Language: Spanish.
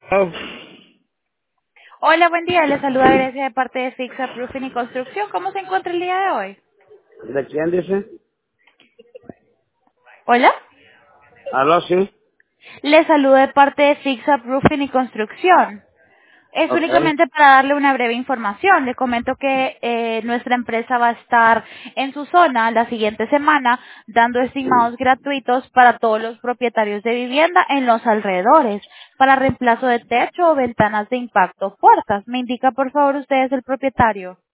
Oh, Hola, buen día. Le saluda Grecia de parte de Fixa Roofing y Construcción. ¿Cómo se encuentra el día de hoy? ¿de quién dice? Hola. ¿Aló, sí? Le saludo de parte de Fixa Roofing y Construcción. Es Ok. únicamente para darle una breve información. Le comento que nuestra empresa va a estar en su zona la siguiente semana dando estimados gratuitos para todos los propietarios de vivienda en los alrededores para reemplazo de techo o ventanas de impacto o puertas. ¿Me indica por favor usted es el propietario?